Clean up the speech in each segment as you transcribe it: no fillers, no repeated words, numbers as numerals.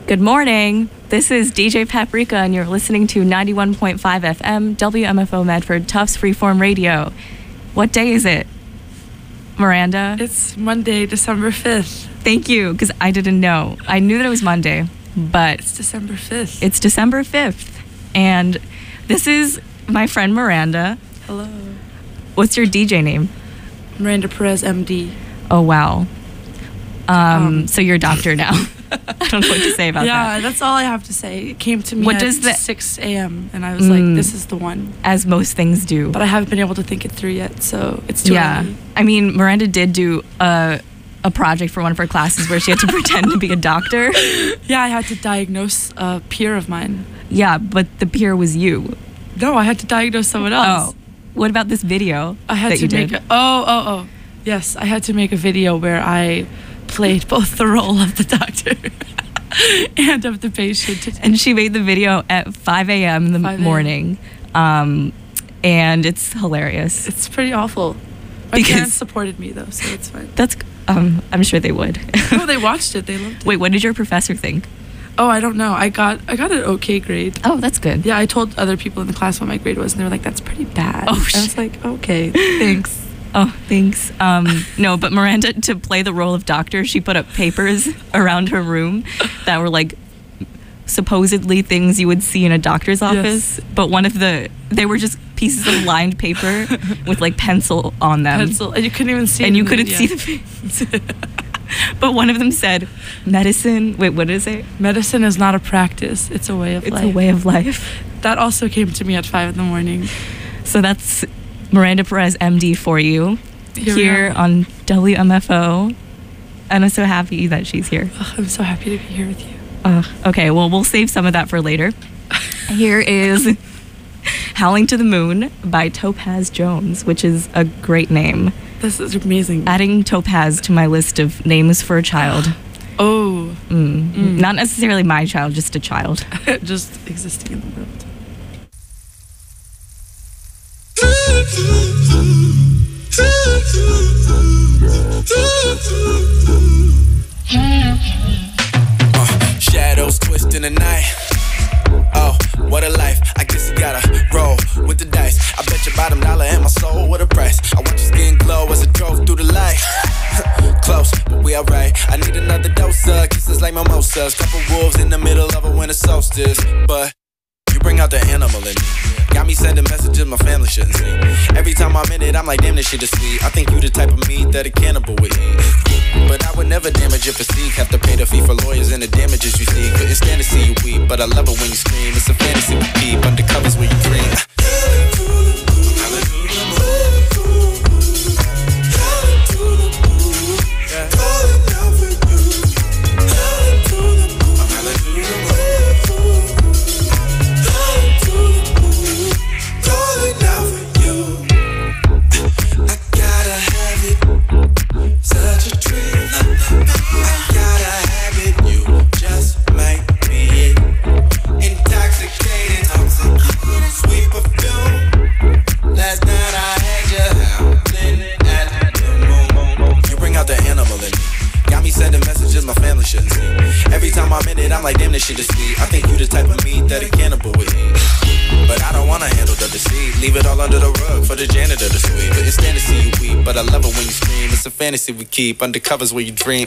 Good morning. This is DJ Paprika, and you're listening to 91.5 FM, WMFO Medford, Tufts Freeform Radio. What day is it, Miranda? It's Monday, December 5th. Thank you, because I didn't know. I knew that it was Monday, but... It's December 5th. It's December 5th. And this is my friend Miranda. Hello. What's your DJ name? Miranda Perez, MD. Oh, wow. So you're a doctor now. I don't know what to say about that. Yeah, that's all I have to say. It came to me What at does the- 6 a.m. and I was like, this is the one. As most things do. But I haven't been able to think it through yet, so it's too early. I mean, Miranda did do a project for one of her classes where she had to pretend to be a doctor. Yeah, I had to diagnose a peer of mine. Yeah, but the peer was you. No, I had to diagnose someone else. Oh, what about this video I had that to you make did? Yes, I had to make a video where I played both the role of the doctor and of the patient. And she made the video at 5 a.m. in the 5 a.m. morning. And it's hilarious. It's pretty awful. My Because- parents supported me though, so it's fine. That's, I'm sure they would. Oh, they watched it. They loved it. Wait, what did your professor think? Oh, I don't know. I got an okay grade. Oh, that's good. Yeah, I told other people in the class what my grade was, and they were like, "That's pretty bad." Oh, I shit. was like, "Okay, thanks." Oh, thanks. No, but Miranda, to play the role of doctor, she put up papers around her room that were like supposedly things you would see in a doctor's office. Yes. But they were just pieces of lined paper with like pencil on them. Pencil, and you couldn't even see. And it you in couldn't yeah. see the face. But one of them said, medicine. Wait, what did it say? Medicine is not a practice; it's a way of life. It's a way of life. That also came to me at 5 a.m. So that's Miranda Perez, MD, for you here on WMFO. And I'm so happy that she's here. Oh, I'm so happy to be here with you. Okay, well, we'll save some of that for later. Here is Howling to the Moon by Topaz Jones, which is a great name. This is amazing. Adding Topaz to my list of names for a child. Oh. Not necessarily my child, just a child. Just existing in the world. Shadows twist in the night. Oh, what a life. I guess you gotta roll with the dice. I bet your bottom dollar and my soul with a price. I watch your skin glow as I drove through the light. Close, but we alright. I need another dose of kisses like mimosas. Couple wolves in the middle of a winter solstice. But you bring out the animal in me. Got me sending messages my family shouldn't see. Every time I'm in it, I'm like, damn, this shit is sweet. I think you the type of meat that a cannibal would eat. But I would never damage your physique. Have to pay the fee for lawyers and the damages you see. Couldn't stand to see you weep, but I love it when you scream. It's a fantasy we keep undercovers when you dream. Every time I'm in it, I'm like, damn, this shit is sweet. I think you the type of meat that a cannibal would eat. But I don't wanna handle the deceit. Leave it all under the rug for the janitor to sweep. Couldn't stand to see you weep, but I love it when you scream. It's a fantasy we keep undercovers where you dream.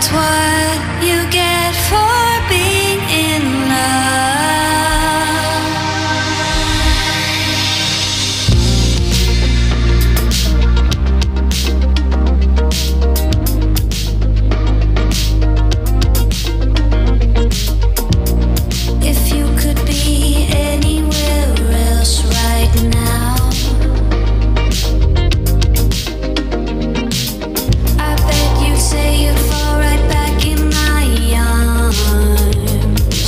That's what you get for being in love. If you could be anywhere else right now, I bet you'd say you'd fall right back in my arms.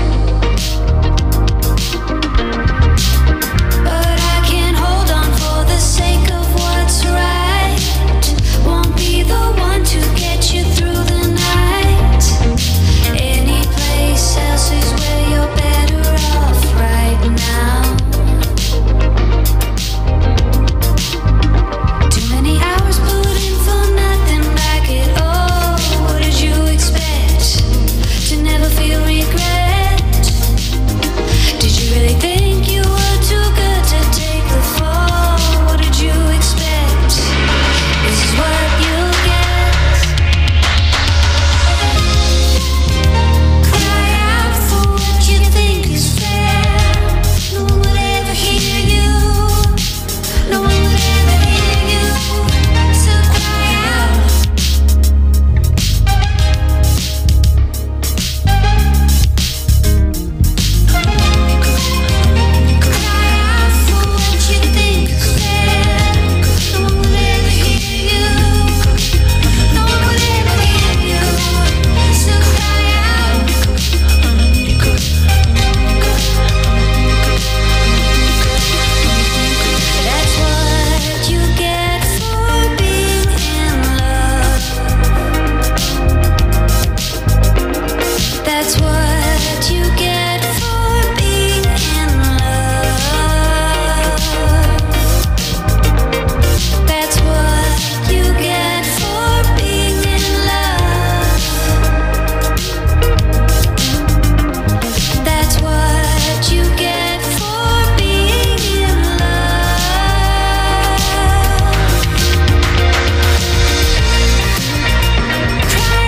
But I can't hold on for the sake of what's right. Won't be the one to get you through the night. Any place else is where you're better off right now. Too many hours put in for nothing back at all. What did you expect? To never feel regret? Did you really think you were too good to take the fall? What did you expect? This is what you get. Cry out for what you think is fair. No one would ever hear you. No one would ever hear you. So cry out. Cry out for what you think is fair. No one would ever hear you. No one would ever hear you. So cry out. That's what you get for being in love. That's what you get for being in love. That's what you get for being in love. That's what you get for being in love. Cry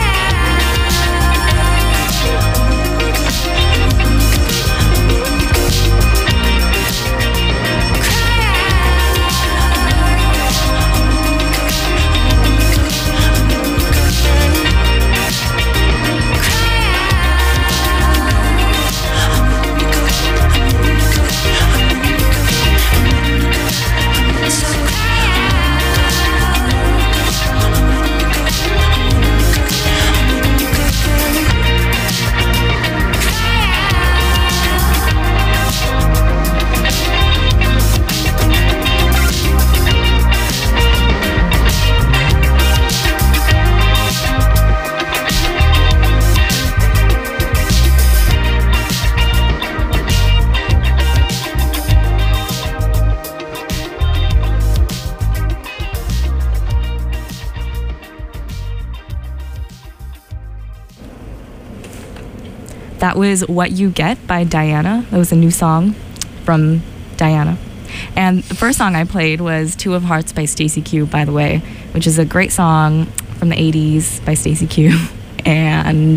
That was What You Get by Diana. That was a new song from Diana. And the first song I played was Two of Hearts by Stacey Q, by the way, which is a great song from the 80s by Stacey Q. And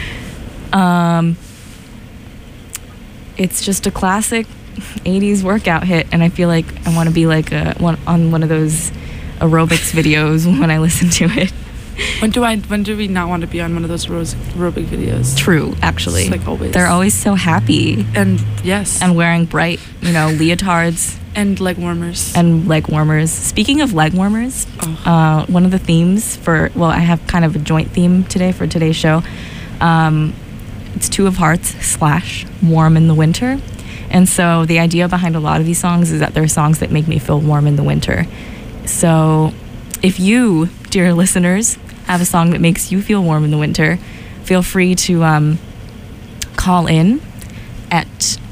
it's just a classic 80s workout hit. And I feel like I want to be like on one of those aerobics videos when I listen to it. When do we not want to be on one of those aerobic videos? True, actually. It's like always. They're always so happy. And yes. And wearing bright, leotards. And leg warmers. Speaking of leg warmers, one of the themes I have kind of a joint theme today for today's show. It's Two of Hearts / warm in the winter. And so the idea behind a lot of these songs is that they're songs that make me feel warm in the winter. So if you, dear listeners, have a song that makes you feel warm in the winter, feel free to call in at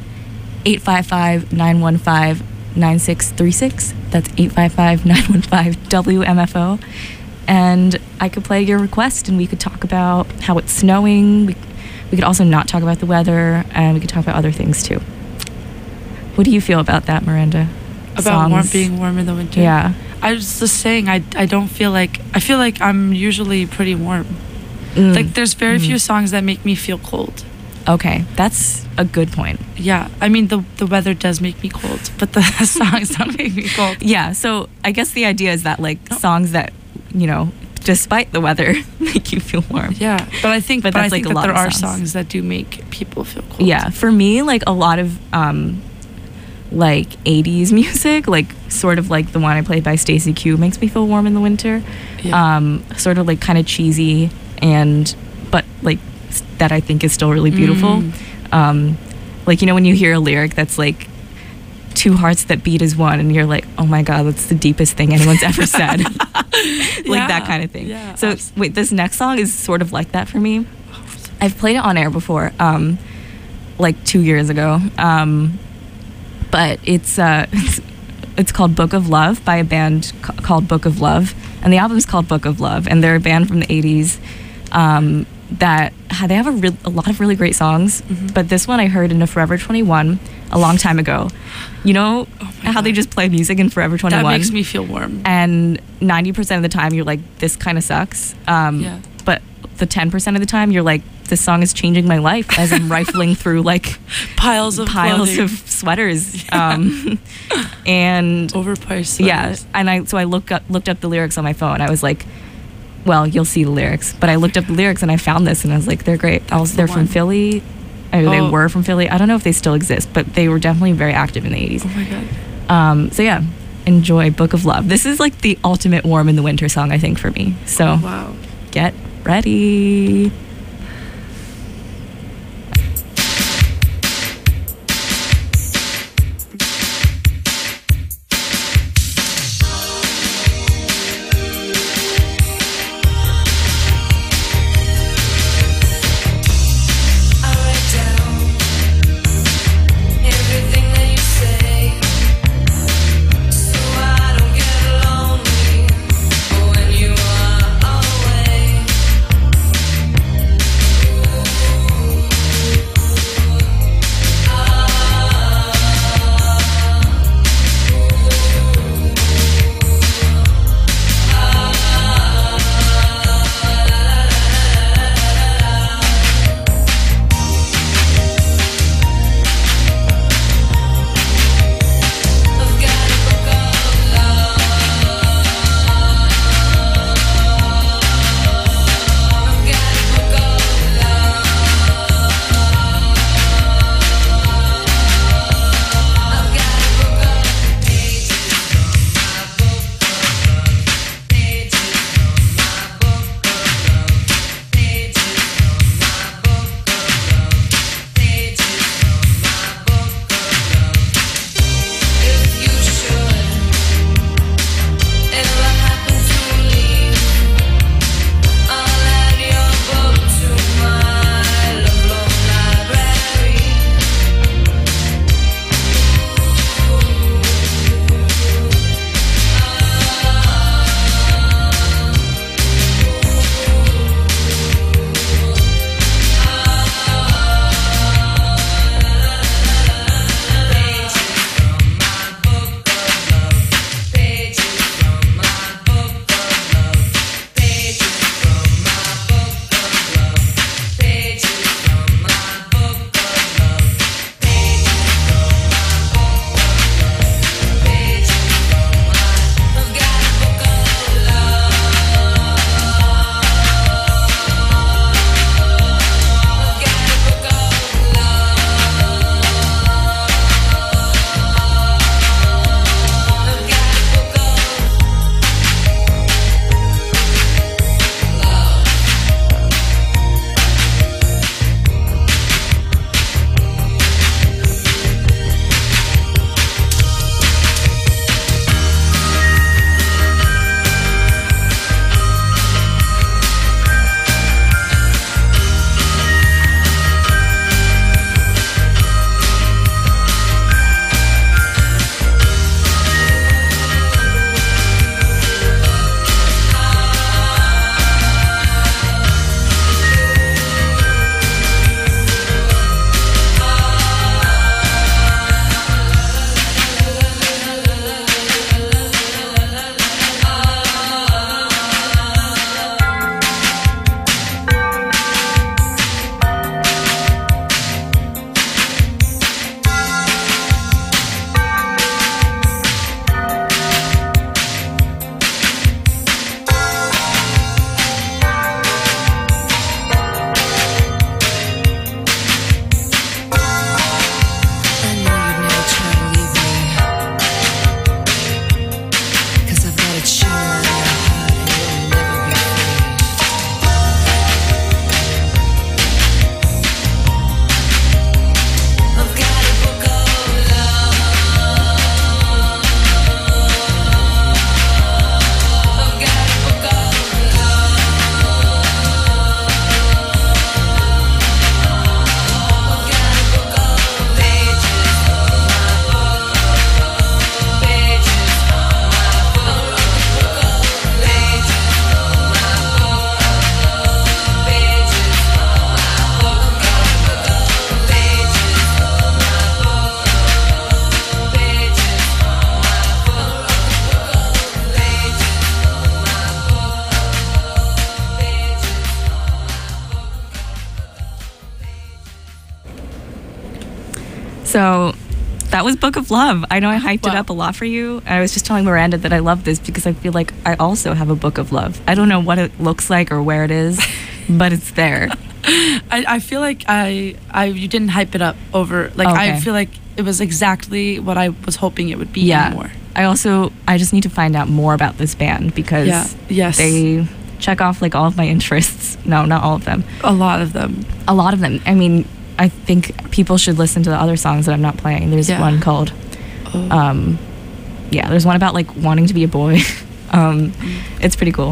855-915-9636. That's 855-915-WMFO. And I could play your request and we could talk about how it's snowing. We could also not talk about the weather, and we could talk about other things too. What do you feel about that, Miranda? About being warm in the winter? Yeah. I was just saying, I don't feel like, I feel like I'm usually pretty warm. Like there's very few songs that make me feel cold. Okay, that's a good point. Yeah, I mean the weather does make me cold, but the songs don't make me cold. Yeah, so I guess the idea is that like songs that, you know, despite the weather make you feel warm. Yeah, but I think But but I that's, think like, a that lot there of are songs. songs that do make people feel cold. Yeah, for me, like a lot of like 80s music, like sort of like the one I played by Stacey Q makes me feel warm in the winter. Yeah. Sort of like kind of cheesy but like that I think is still really beautiful. Like, you know, when you hear a lyric that's like two hearts that beat as one and you're like, oh my god, that's the deepest thing anyone's ever said. Like that kind of thing. Yeah, So wait, this next song is sort of like that for me. I've played it on air before, like 2 years ago. But it's called Book of Love by a band called Book of Love, and the album's called Book of Love, and they're a band from the 80s that they have a lot of really great songs. But this one I heard in a Forever 21 a long time ago. You know how they just play music in Forever 21? That makes me feel warm. And 90% of the time you're like, this kind of sucks. Yeah. But the 10% of the time you're like, this song is changing my life as I'm rifling through like piles of clothing. of sweaters. And Overpriced sweaters. yeah, and I looked up the lyrics on my phone. I was like, well, you'll see the lyrics. But I looked up the lyrics and I found this and I was like, they're great. They're from Philly. They were from Philly. I don't know if they still exist, but they were definitely very active in the 80s. Oh my god. So yeah, enjoy Book of Love. This is like the ultimate warm in the winter song, I think, for me. So Wow. get ready. When you are away, So that was Book of Love. I know I hyped it Wow. up a lot for you. I was just telling Miranda that I love this because I feel like I also have a Book of Love. I don't know what it looks like or where it is, but it's there. I feel like you didn't hype it up over, like, Okay. I feel like it was exactly what I was hoping it would be Yeah. and more. I just need to find out more about this band because Yeah. Yes. they check off like all of my interests. No, not all of them. A lot of them. A lot of them. I mean, I think people should listen to the other songs that I'm not playing. There's Yeah. one called, Oh. there's one about like wanting to be a boy. It's pretty cool.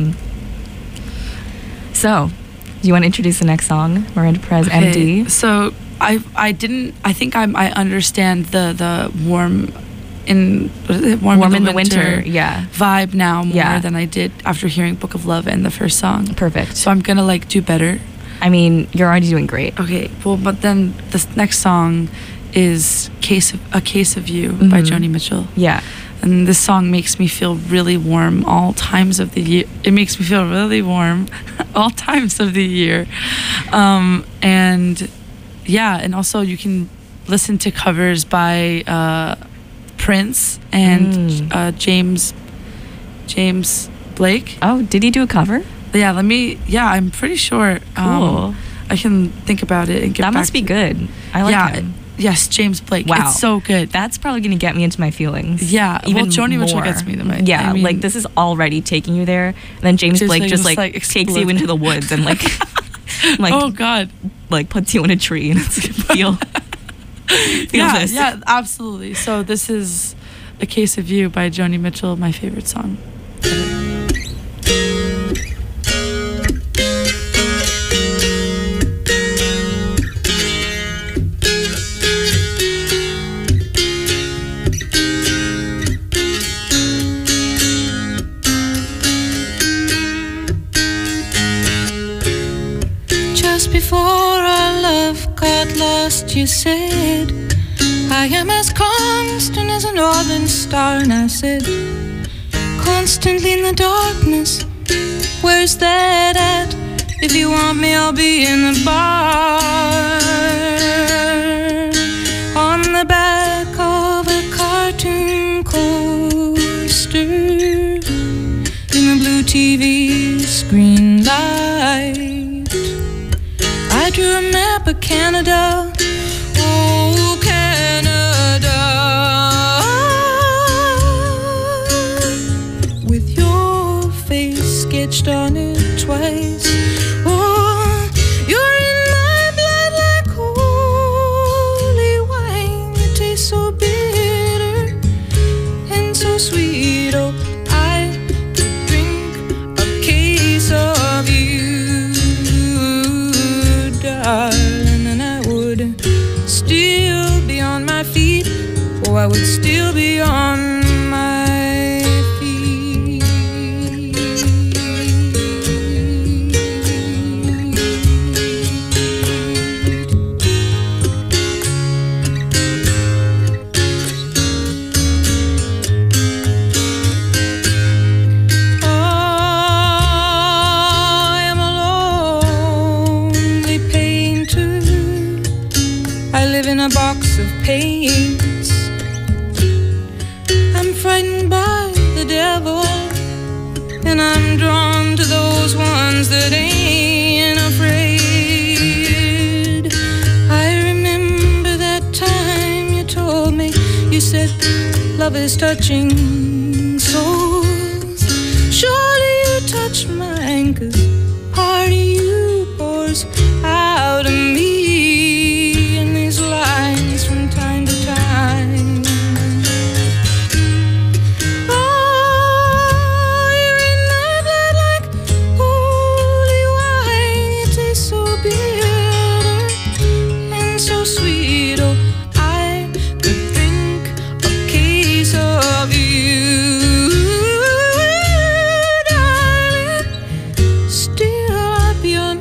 So, do you want to introduce the next song, Miranda Perez, MD? So I think I understand the warm in warm in the winter Yeah, vibe now more Yeah. than I did after hearing Book of Love and the first song. perfect. So I'm gonna like do better. I mean, you're already doing great. Okay, well, but then this next song is A Case of You by Mhm. Joni Mitchell. Yeah, And this song makes me feel really warm all times of the year. It makes me feel really warm all times of the year. And yeah, and also you can listen to covers by Prince and James Blake. Oh, did he do a cover? Yeah, I'm pretty sure. Cool. I can think about it and get That back must be to- good. I like Yeah, him. yes, James Blake. Wow. It's so good. That's probably going to get me into my feelings. Yeah, well, even Joni Mitchell more. gets me to my- Yeah, I mean- like this is already taking you there. And then James James Blake Blake just just, like like, takes you explodes. into the woods and like Oh God. like puts you in a tree and it's feel Yeah, this. yeah, absolutely. So this is A Case of You by Joni Mitchell, my favorite song. Just before our love got lost, you said, I am as constant as a northern star. And I said, constantly in the darkness, where's that at? If you want me, I'll be in the bar. On the back of a cartoon coaster, in the blue TV screen light, I drew a map of Canada. Oh, Canada. With your face sketched on it twice. Oh, you're in my blood like holy wine. You taste so bitter and so sweet. Oh, I could drink a case of you, darling, and I would still be on my feet. Oh, I would still be on my feet. I am a lonely painter. I live in a box of paints. I'm frightened by the devil, and I'm drawn to those ones that ain't afraid. I remember that time you told me, you said, love is touching souls. Surely you touch mine, 'cause part of you pours out of me in these lines from time to time. Oh, you're in my blood like holy wine. You taste so bitter and so sweet. Oh, I could drink a case of you, darling. Still I'd be on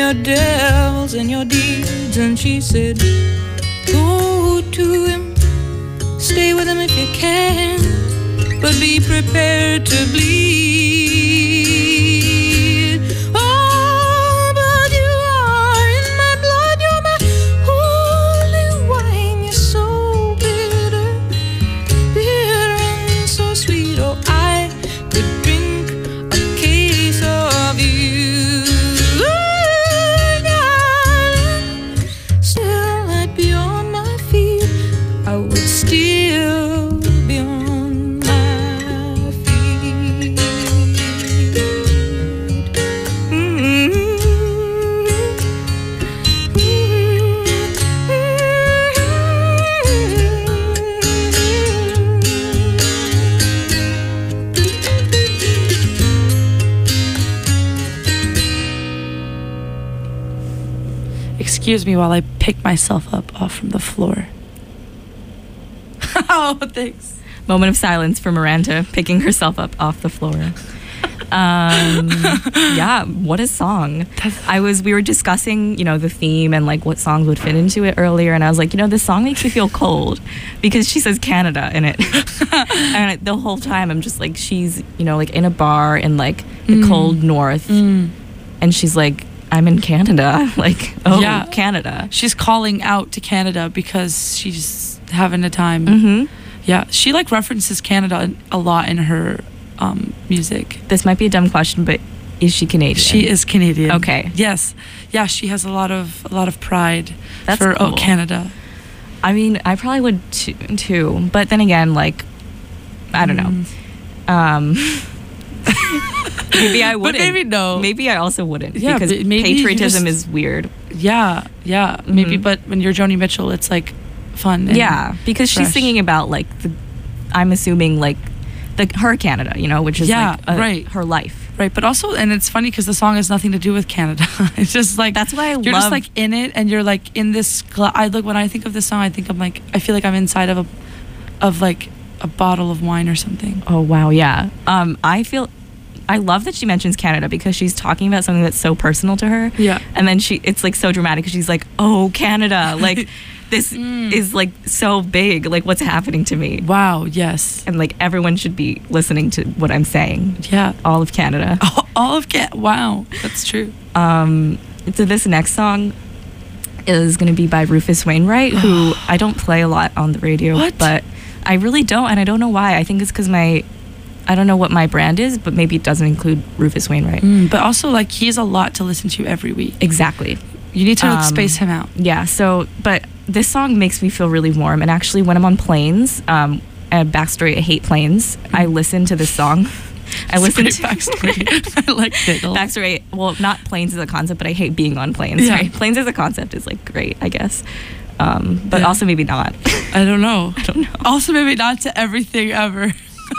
your devils and your deeds. And she said, go to him, stay with him if you can, but be prepared to bleed. Oh, but you are in my blood, you're my holy wine. You're so bitter, bitter and so sweet. Oh, I could drink a case of you. Darling, still I'd be on my feet. I would still be on my feet. Excuse me while I pick myself up off from the floor. Oh, thanks. Moment of silence for Miranda picking herself up off the floor. Yeah, what a song. We were discussing, the theme and like what songs would fit into it earlier, and I was like, this song makes me feel cold because she says Canada in it. And the whole time I'm just like, she's, like in a bar in like the cold north, and she's like, I'm in Canada. Like, oh, yeah. Canada. She's calling out to Canada because she's having a time. Mm-hmm. Yeah, she like references Canada a lot in her music. This might be a dumb question, but is she Canadian? She is Canadian. Okay. Yes. Yeah, she has a lot of pride. That's for cool. Canada. I mean, I probably would too. But then again, like, I don't know. Maybe I wouldn't. But maybe no. Maybe I also wouldn't. Yeah, because maybe patriotism is weird. Yeah. Maybe, but when you're Joni Mitchell, it's like fun. And because fresh. She's singing about like I'm assuming like her Canada, which is right. her life. Right, but also, and it's funny because the song has nothing to do with Canada. It's just like that's why you're just like in it, and you're like in this. When I think of this song, I feel like I'm inside of like a bottle of wine or something. Oh wow, yeah. I love that she mentions Canada because she's talking about something that's so personal to her. Yeah, and then it's like so dramatic because she's like, oh Canada, like. This is like so big, like what's happening to me. Wow, yes. And like everyone should be listening to what I'm saying. Yeah. All of Canada. All of Canada. Wow, that's true. So this next song is going to be by Rufus Wainwright, who I don't play a lot on the radio. What? But I really don't, and I don't know why. I think it's because I don't know what my brand is, but maybe it doesn't include Rufus Wainwright. But also, like, he has a lot to listen to every week. Exactly. You need to space him out. Yeah, but this song makes me feel really warm. And actually, when I'm on planes, and backstory, I hate planes, I listen to this song. I listen to backstory. I like it. Backstory, well, not planes as a concept, but I hate being on planes. Yeah. Right? Planes as a concept is like great, I guess. But also maybe not. I don't know. know. Also maybe not to everything ever.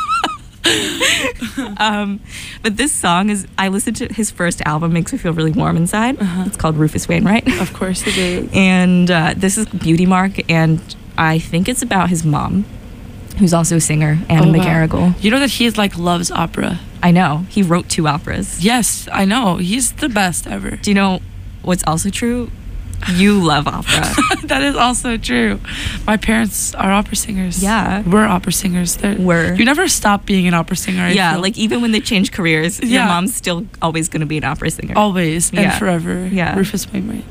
But this song I listened to his first album, makes me feel really warm inside. It's called Rufus Wainwright. Of course it is. And this is Beauty Mark, and I think it's about his mom, who's also a singer, Anna McGarrigle. Wow. You know that he loves opera. I know. He wrote 2 operas. Yes, I know. He's the best ever. Do you know what's also true? You love opera. That is also true. My parents are opera singers. Yeah. We're opera singers. You never stop being an opera singer. I feel. Like even when they change careers, your mom's still always going to be an opera singer. Always and forever. Yeah. Rufus Wainwright.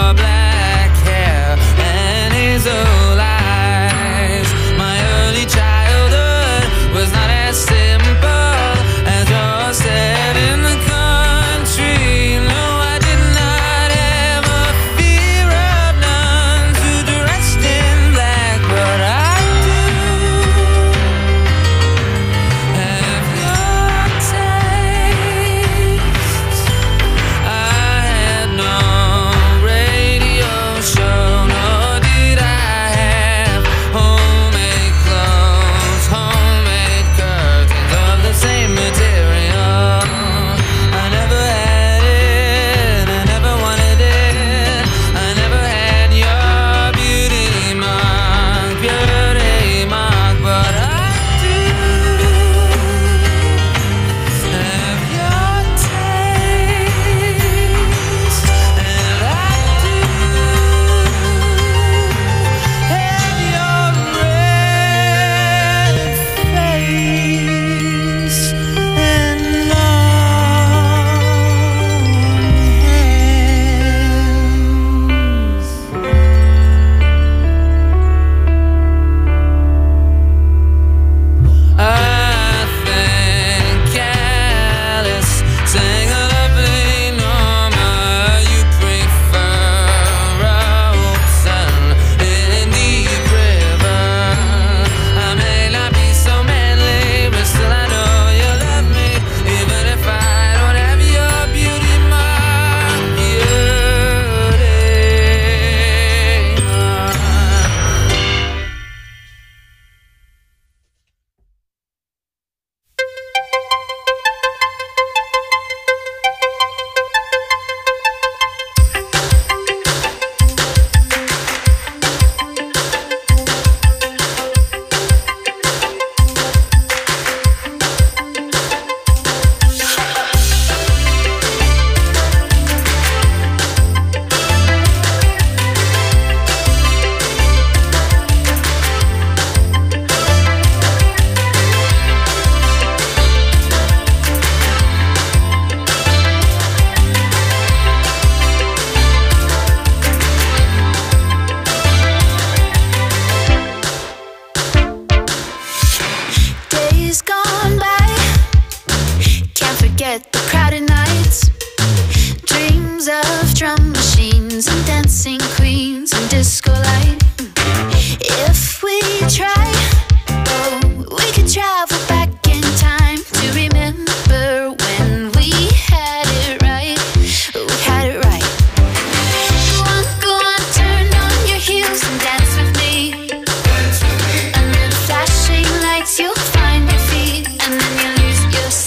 My early child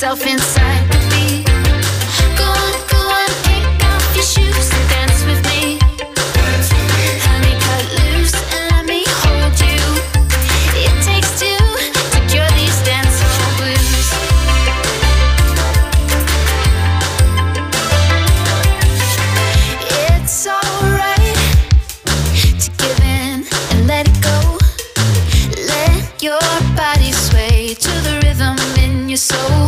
yourself inside the beat. Go on, take off your shoes and dance with me. Honey, cut loose and let me hold you. It takes two to cure these dancehall blues. It's alright to give in and let it go. Let your body sway to the rhythm in your soul.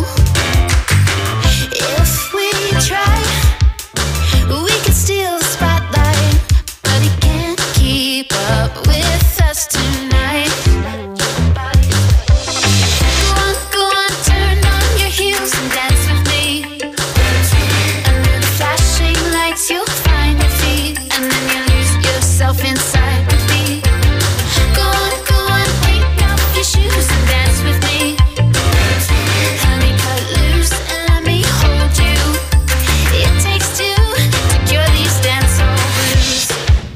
If we try, we can steal the spotlight, but he can't keep up with us tonight. Go on, turn on your heels and dance with me. Under the flashing lights, you'll find your feet, and then you lose yourself inside the beat. Go on, take off your shoes and dance with me. Honey, cut loose and let me hold you. It takes two to cure these dancehall blues.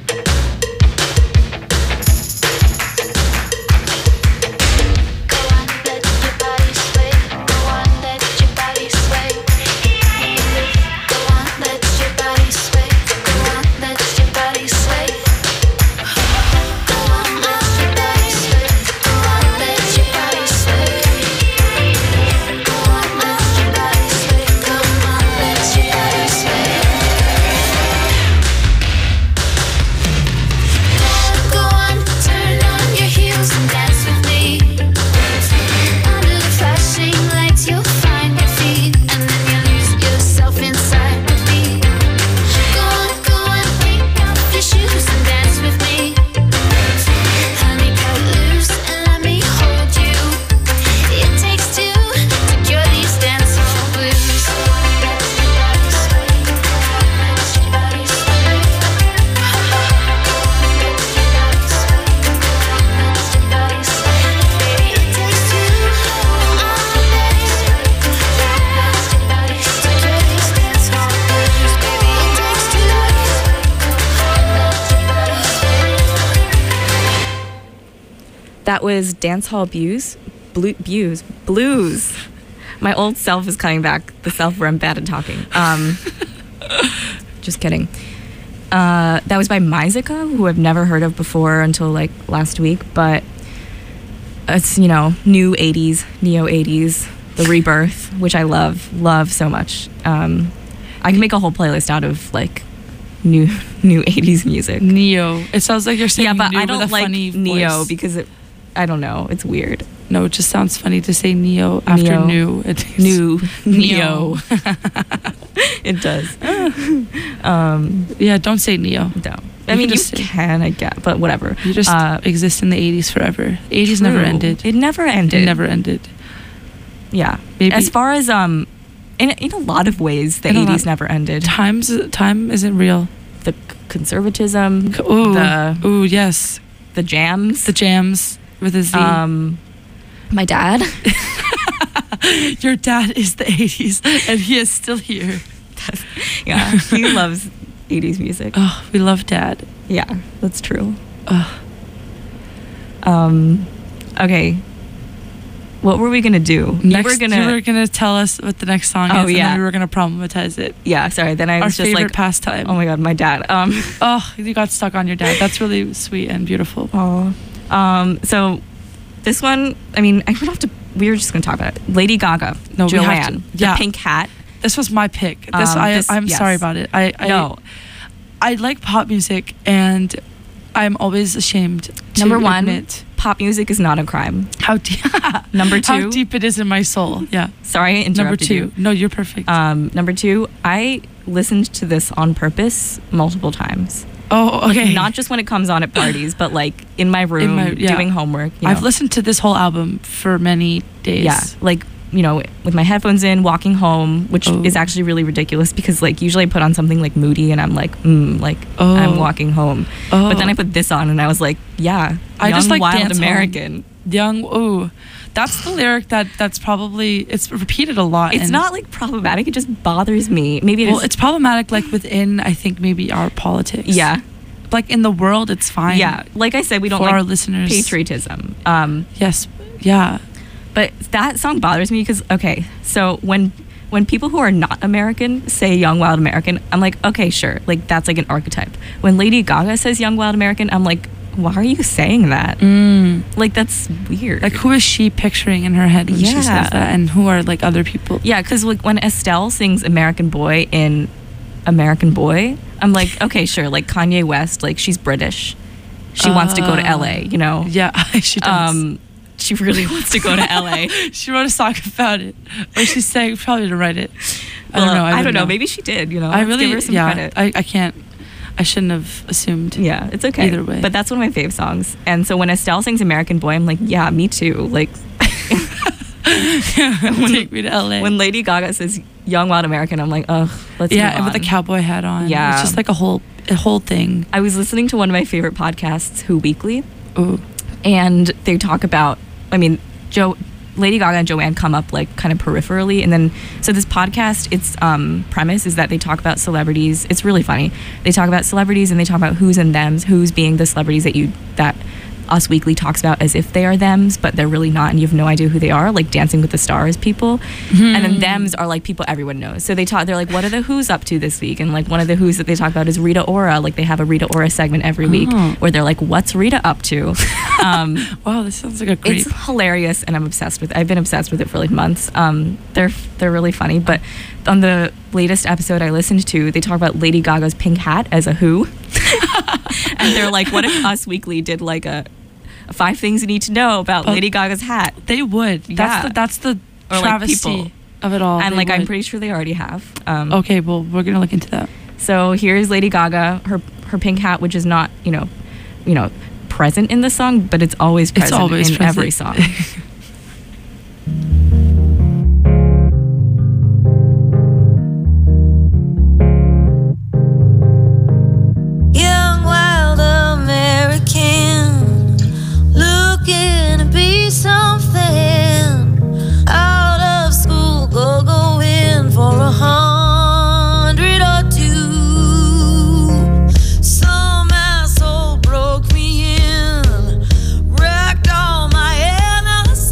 Go on, let your body sway. Go on, let your body sway. Go on, let your body sway. Go on, let your body sway. Go on, let your body sway. Go on, let your body sway. Go on, let your body sway. Come on, let your body sway. Go on, turn on your heels and dance with me. Under the flashing lights, you'll find your feet, and then you lose yourself inside the beat. Go on, take off your shoes and dance with me. Honey, cut loose and let me hold you. It takes two to cure these dancehall blues. Let your body sway. Let your body sway. Let your body sway. Let your body sway. Baby, it takes two. Let your body sway. To cure these dancehall blues. Baby, it takes two. Let your body sway. That was Dancehall Blues. My old self is coming back. The self where I'm bad at talking. Just kidding. That was by Myzica, who I've never heard of before until like last week, but it's, you know, new 80s, neo 80s, the rebirth, which I love so much. I can make a whole playlist out of like new 80s music. Neo. It sounds like you're saying Yeah, but new I with a don't like funny neo voice. because I don't know, it's weird. No, it just sounds funny to say neo after Neo. new. New Neo. It does. Yeah, don't say neo. No. I You mean, can you just say- can, I guess, but whatever. You just exist in the 80s forever. 80s never True. ended. It never ended. It never ended. Yeah. Maybe- As far as in a lot of ways, the In a 80s lot- never ended. Time isn't real. The conservatism, Ooh, yes. the jams, The jams with a Z. my dad. Your dad is the 80s, and he is still here. Yeah, he loves 80s music. Oh, we love Dad. Yeah, that's true. Ugh. Okay. What were we gonna do? Next, you were gonna tell us what the next song Oh, is, and yeah. then we were gonna problematize it. Yeah, sorry. Then I Our was just favorite like, pastime. oh my god, my dad. Oh, you got stuck on your dad. That's really sweet and beautiful. Oh. So this one, I mean, I would have to. We were just gonna talk about it. Lady Gaga. No, we have Joanne. to- The yeah. pink hat. This was my pick. I'm yes. sorry about it. I like pop music, and I'm always ashamed to Number one, admit pop music is not a crime. how deep. Number how two, deep it is in my soul. Yeah. sorry, I Number interrupted two. you. No, you're perfect. Number two, I listened to this on purpose multiple times. oh, okay. Not just when it comes on at parties, but like in my room yeah. doing homework. You I've know. listened to this whole album for many days. Yeah, like, you know, with my headphones in, walking home, which Oh. is actually really ridiculous because like usually I put on something like moody and I'm like, Oh. I'm walking home. Oh. But then I put this on and I was like, yeah, I young, just like wild dance American. Young. Ooh, that's the lyric that's probably it's repeated a lot. It's and- not like problematic. It just bothers me. Maybe Well, it's problematic like within I think maybe our politics. yeah, Like in the world, it's fine. yeah. Like I said, we don't For like our listeners. patriotism. Yes. Yeah. But that song bothers me because, okay, so when people who are not American say Young Wild American, I'm like, okay, sure, like that's like an archetype. When Lady Gaga says Young Wild American, I'm like, why are you saying that? Like, that's weird. Like, who is she picturing in her head when she says that, and who are like other people? Yeah, because like when Estelle sings American Boy in American Boy, I'm like, okay, sure, like Kanye West, like she's British, she wants to go to LA, you know? Yeah, she does. She really wants to go to LA. She wrote a song about it, or she's saying probably to write it. I don't know. I don't know. Maybe she did. You know, I really, give her some credit. I can't. I shouldn't have assumed. Yeah, it's okay. Either way, but that's one of my fave songs. And so when Estelle sings American Boy, I'm like, yeah, me too. Like, take me to LA. When Lady Gaga says Young Wild American, I'm like, ugh, let's move on. And with the cowboy hat on. Yeah, it's just like a whole thing. I was listening to one of my favorite podcasts, Who Weekly. Ooh. And they talk about, I mean, Lady Gaga and Joanne come up like kind of peripherally, and then so this podcast, its premise is that they talk about celebrities. It's really funny. They talk about celebrities and they talk about who's and thems, who's being the celebrities that Us Weekly talks about as if they are thems, but they're really not, and you have no idea who they are, like Dancing with the Stars people. And then thems are like people everyone knows. So they're like, what are the who's up to this week? And like one of the who's that they talk about is Rita Ora. Like they have a Rita Ora segment every week where they're like, what's Rita up to? Wow, this sounds like a great. It's hilarious, and I'm obsessed with it. I've been obsessed with it for like months. They're really funny. But on the latest episode I listened to, they talk about Lady Gaga's pink hat as a who. And they're like, what if Us Weekly did like a 5 things you need to know about Lady Gaga's hat? They would. Yeah. That's the or travesty like of it all. And like I'm pretty sure they already have. Okay, well, we're gonna look into that. So here's Lady Gaga, her pink hat, which is not you know present in the song, but it's always present in every song. Young wild American, looking to be something. Out of school, go in for 100 or 2. Some asshole broke me in, wrecked all my innocence.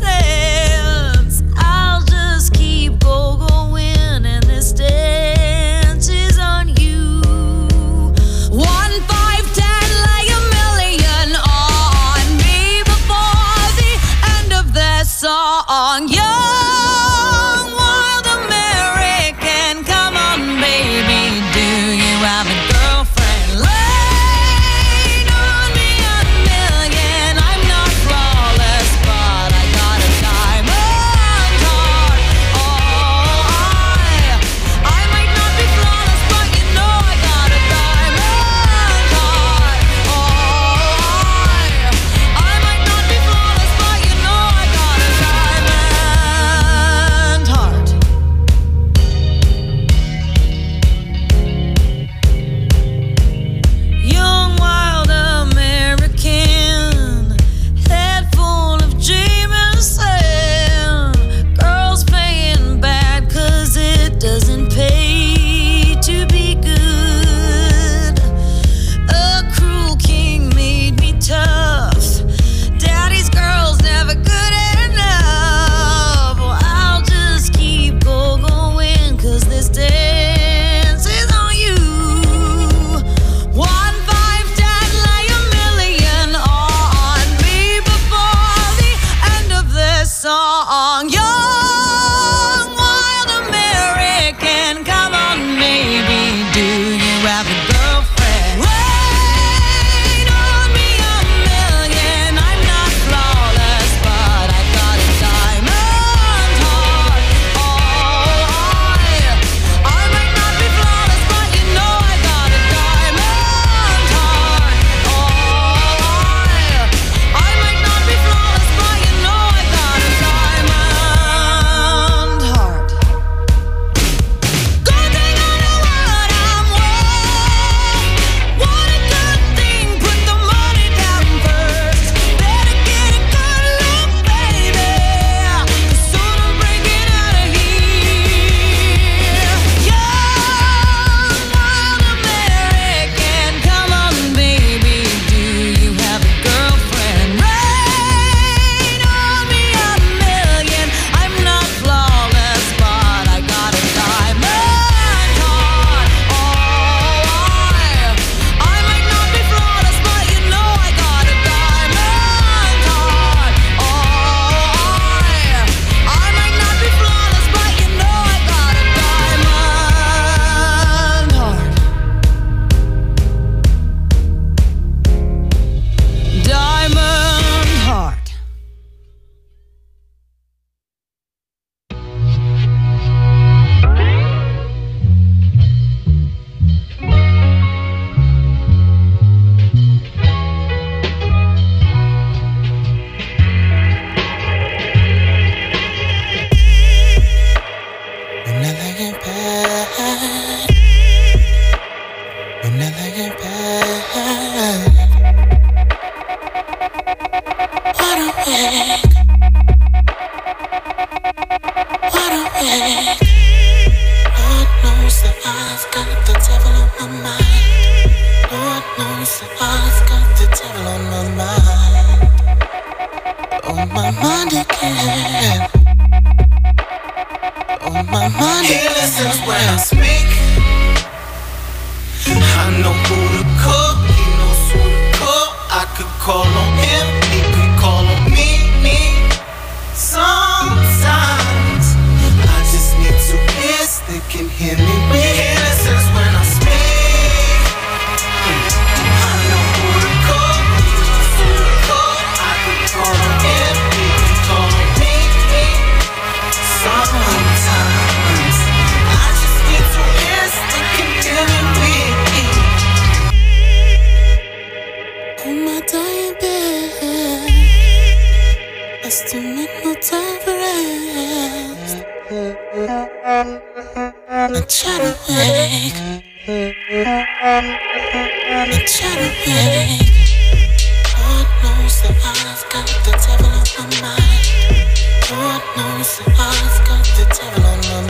Lord knows that I've got the devil on my mind. Lord knows that I've got the devil on my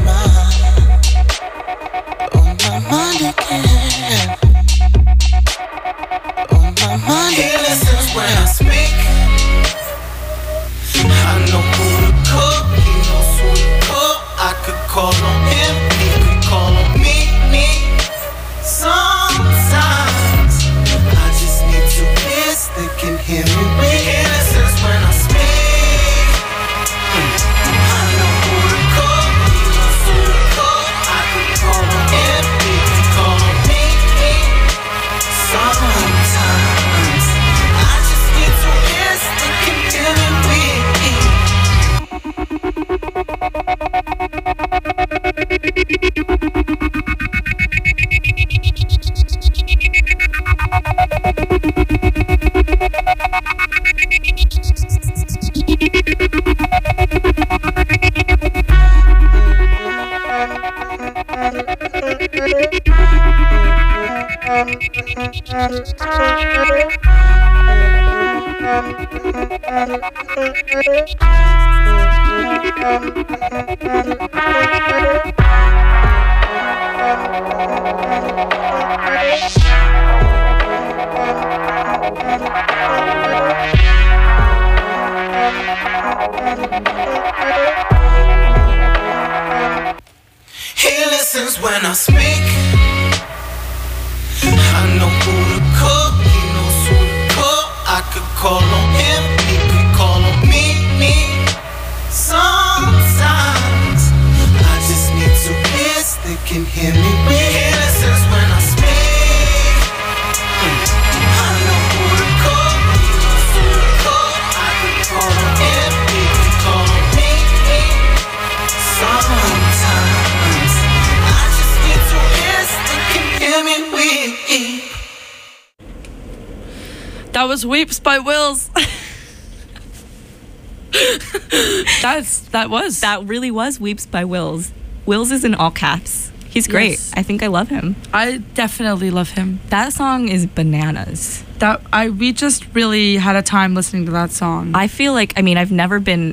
mind. On my mind again. On my mind again. He listens when I speak. I know who to call. He knows who to call. I could call on him. He could call on me. Sometimes I just need to ears that can hear me. He listens when I speak. I know who to call. He knows who to call. I could call on him. He could call on me. Sometimes I just need to ears that can hear me. He listens when I speak. I know who to call. He knows who to call. I could call on him. He could call on me. Sometimes I just need to ears that can hear me. He listens when I speak. I know who to call. He knows who to call. I could call on him. He could call on me. Sometimes I just need to ears that can hear me weep. That was Weeps by Wills. That really was Weeps by Wills. Wills is in all caps. He's great. Yes. I think I love him. I definitely love him. That song is bananas. We just really had a time listening to that song. I feel like, I mean, I've never been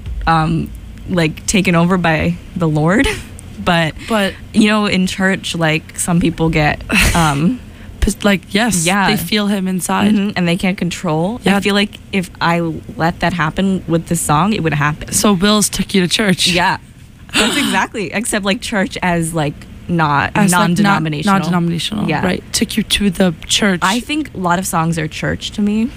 like taken over by the Lord, but you know, in church, like some people get like, yes, yeah, they feel him inside, and they can't control. Yeah. I feel like if I let that happen with this song, it would happen. So Wills took you to church. Yeah, that's exactly. Except like church as like not As like non-denominational. non-denominational. Yeah. Right. Took you to the church. I think a lot of songs are church to me,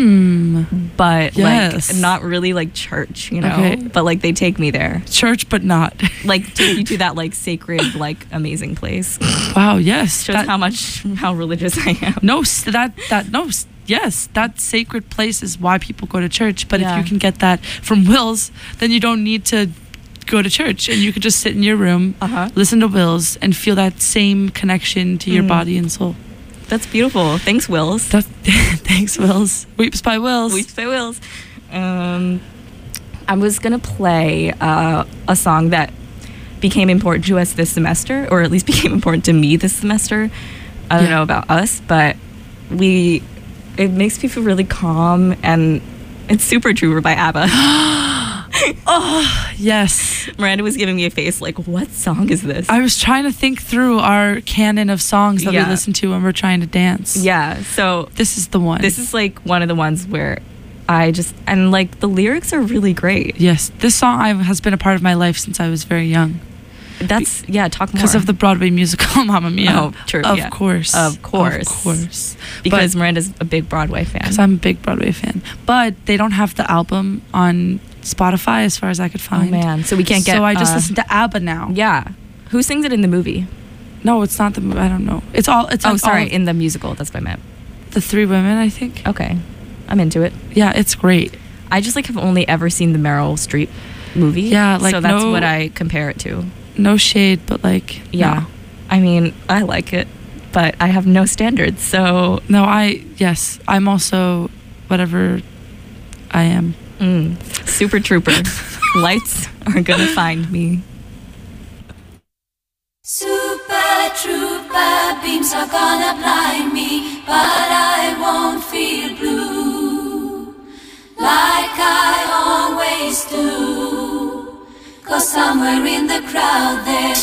but Yes. like not really like church, you know. Okay. But like they take me there, church, but not. like take you to that like sacred, like amazing place. Wow. Yes. Shows how religious I am. Yes, that sacred place is why people go to church. But Yeah. if you can get that from Wills, then you don't need to go to church, and you can just sit in your room, listen to Wills, and feel that same connection to your body and soul. That's beautiful. Thanks, Wills. Thanks, Wills. Weeps by Wills. Weeps by Wills. I was gonna play a song that became important to us this semester, or at least became important to me this semester. I don't know about us, but it makes me feel really calm, and it's Super Trooper by ABBA. Oh, yes. Miranda was giving me a face like, what song is this? I was trying to think through our canon of songs that we listen to when we're trying to dance. Yeah, so this is the one. This is like one of the ones where and like the lyrics are really great. Yes, this song has been a part of my life since I was very young. That's, talk more. Because of the Broadway musical Mamma Mia. Oh, true, Of yeah. course. Of course. Because Miranda's a big Broadway fan. Because I'm a big Broadway fan. But they don't have the album on Spotify as far as I could find. Oh, man. So we can't get... So I just listen to ABBA now. Yeah. Who sings it in the movie? No, it's not the movie. I don't know. It's in the musical. That's what I meant. The Three Women, I think. Okay. I'm into it. Yeah, it's great. I just have only ever seen the Meryl Streep movie. Yeah, so that's what I compare it to. No shade, but yeah. No. I mean, I like it, but I have no standards, so... No, I'm also whatever I am. Super Trooper. Lights are gonna find me. Super trooper beams are gonna blind me, but I won't feel blue like I always do, 'cause somewhere in the crowd there's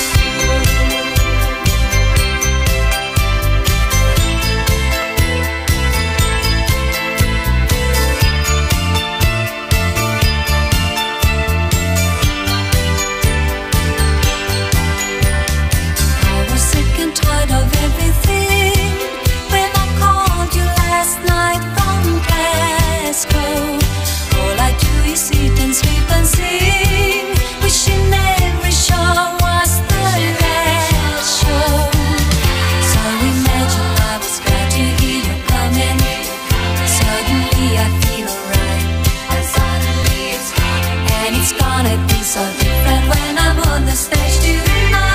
tired of everything when I called you last night from Glasgow. All I do is eat and sleep and sing, wishing every show was the last show. So imagine I was glad to hear you coming. Suddenly I feel alright, and suddenly it's coming. And it's gonna be so different when I'm on the stage tonight.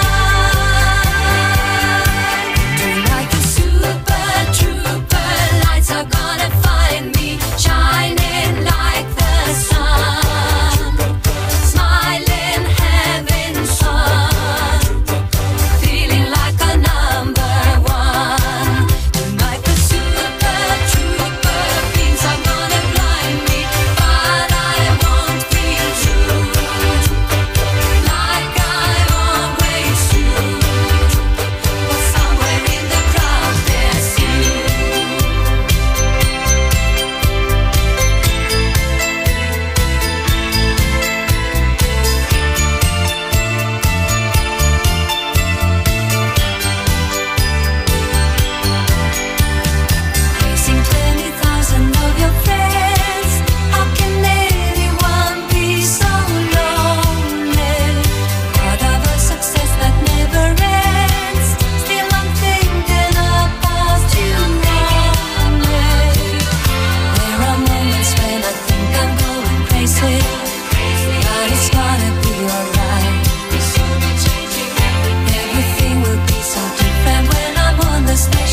Are gonna find me shining like the sun, smiling, having fun, feeling like a number one. Tonight the super trooper beams are gonna blind me, but I won't feel true like I always do. But somewhere in the crowd there's you. Facing 20,000 of your friends, how can anyone be so lonely? Part of a success that never ends. Still I'm thinking about you only. There are moments when I think I'm going crazy, but it's gonna be alright. Everything will be so different when I'm on the stage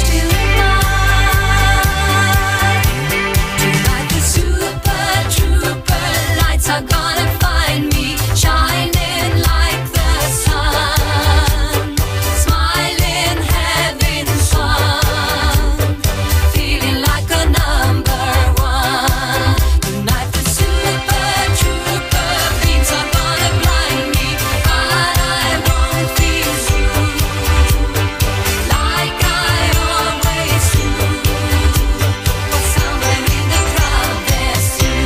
tonight. Tonight the super trooper lights are gonna find me shining like the sun, smiling, having fun, feeling like a number one. Tonight the super trooper beams are gonna blind me, but I won't feel true like I always do. But somewhere in the crowd there's you.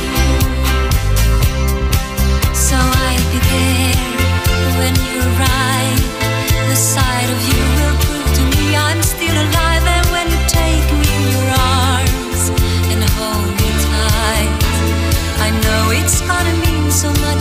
So I'll be there when you arrive. The sight of you will prove to me I'm still alive. And when you take me in your arms and hold me tight, I know it's gonna mean so much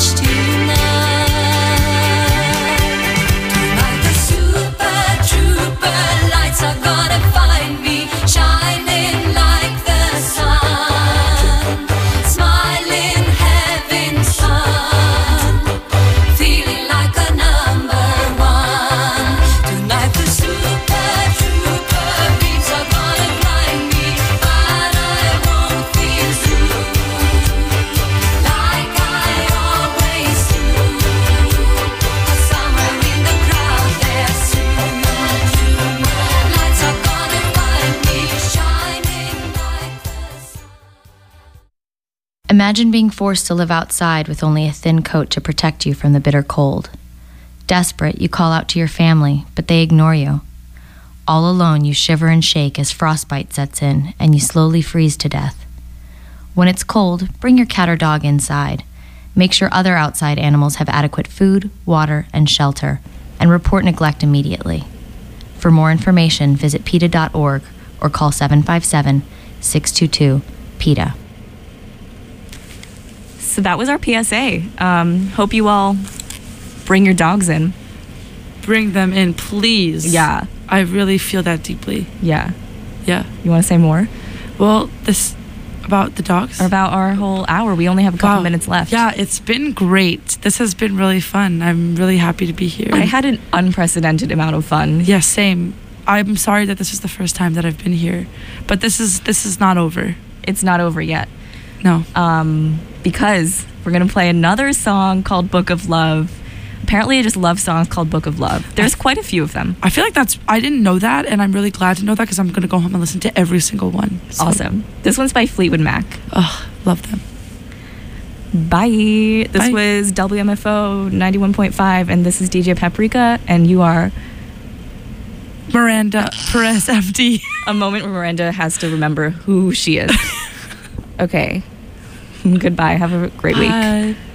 tonight. Tonight the super trooper lights are gonna find me shining like the sun, smiling, having fun, feeling like a number one. Tonight the super trooper beams are gonna blind me, but I won't feel true like I always do. But somewhere in the crowd there's you. Lights are gonna find me shining like the sun. Imagine being forced to live outside with only a thin coat to protect you from the bitter cold. Desperate, you call out to your family, but they ignore you. All alone, you shiver and shake as frostbite sets in and you slowly freeze to death. When it's cold, bring your cat or dog inside. Make sure other outside animals have adequate food, water, and shelter, and report neglect immediately. For more information, visit PETA.org or call 757-622-PETA. So that was our PSA. Hope you all bring your dogs in. Bring them in, please. Yeah. I really feel that deeply. Yeah. Yeah. You want to say more? Well, this about the dogs? Or about our whole hour. We only have a couple Wow. minutes left. Yeah, it's been great. This has been really fun. I'm really happy to be here. I had an unprecedented amount of fun. Yeah, same. I'm sorry that this is the first time that I've been here, but this is not over. It's not over yet. No. Because we're going to play another song called Book of Love Apparently, I just love songs called Book of Love. There's quite a few of them. I feel like I didn't know that, and I'm really glad to know that because I'm going to go home and listen to every single one. So. Awesome. This one's by Fleetwood Mac. Ugh, love them. Bye. This Bye. was WMFO 91.5, and this is DJ Paprika, and you are... Miranda Perez FD. A moment where Miranda has to remember who she is. Okay. Goodbye. Have a great week. Bye.